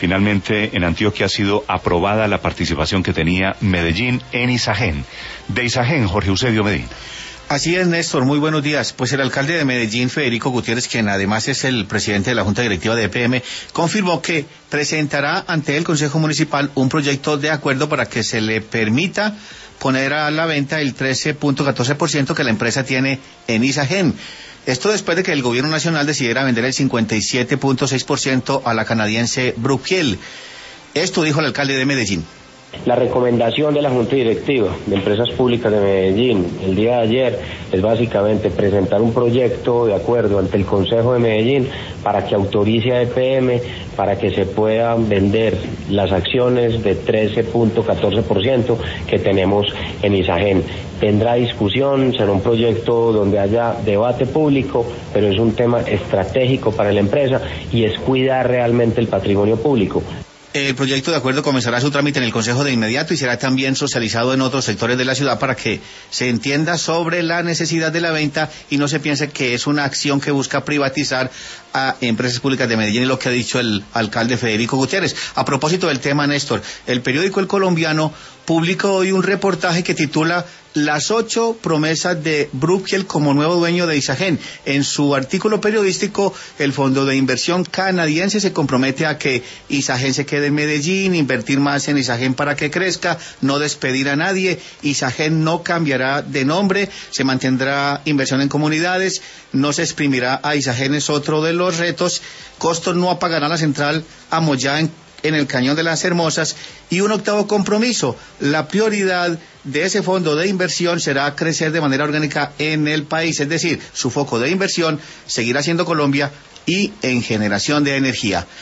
finalmente en Antioquia ha sido aprobada la participación que tenía Medellín en Isagen. De Isagen, Jorge Eusebio Medina. Así es, Néstor, muy buenos días. Pues el alcalde de Medellín, Federico Gutiérrez, quien además es el presidente de la Junta Directiva de EPM, confirmó que presentará ante el Consejo Municipal un proyecto de acuerdo para que se le permita poner a la venta el 13.14% que la empresa tiene en Isagen. Esto después de que el gobierno nacional decidiera vender el 57.6% a la canadiense Brookfield. Esto dijo el alcalde de Medellín. La recomendación de la Junta Directiva de Empresas Públicas de Medellín el día de ayer es básicamente presentar un proyecto de acuerdo ante el Consejo de Medellín para que autorice a EPM para que se puedan vender las acciones de 13.14% que tenemos en Isagen. Tendrá discusión, será un proyecto donde haya debate público, pero es un tema estratégico para la empresa y es cuidar realmente el patrimonio público. El proyecto de acuerdo comenzará su trámite en el Consejo de inmediato y será también socializado en otros sectores de la ciudad para que se entienda sobre la necesidad de la venta y no se piense que es una acción que busca privatizar a Empresas Públicas de Medellín, y lo que ha dicho el alcalde Federico Gutiérrez. A propósito del tema, Néstor, el periódico El Colombiano publicó hoy un reportaje que titula Las 8 promesas de Brookfield como nuevo dueño de Isagen. En su artículo periodístico, el fondo de inversión canadiense se compromete a que Isagen se quede en Medellín, invertir más en Isagen para que crezca, no despedir a nadie. Isagen no cambiará de nombre, se mantendrá inversión en comunidades, no se exprimirá a Isagen, es otro de los retos. Costos no apagará la central Amoyá en el Cañón de las Hermosas. Y un octavo compromiso, la prioridad de ese fondo de inversión será crecer de manera orgánica en el país, es decir, su foco de inversión seguirá siendo Colombia y en generación de energía.